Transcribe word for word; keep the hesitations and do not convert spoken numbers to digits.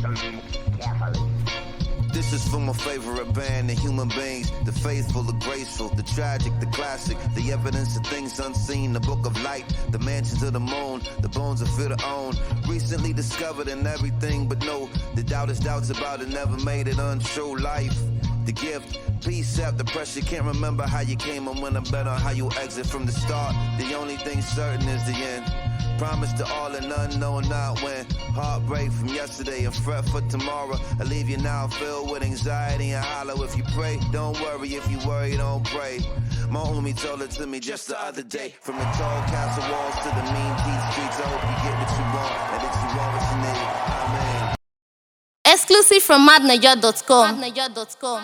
This is for my favorite band, the human beings, the faithful, the graceful, the tragic, the classic, the evidence of things unseen, the book of light, the mansions of the moon, the bones of fear to own, recently discovered in everything but no, the doubt is doubts about it, never made it untrue. Life, the gift, peace after pressure, can't remember how you came and when I'm better how you exit from the start, the only thing certain is the end. Promise to all and unknown, not when. Heartbreak from yesterday and fret for tomorrow. I leave you now filled with anxiety and hollow. If you pray, don't worry. If you worry, don't pray. My homie told it to me just the other day. From the tall castle walls to the mean deep streets, I hope you get what you want and that you want what you need. Amen. Exclusive from madnaja dot com.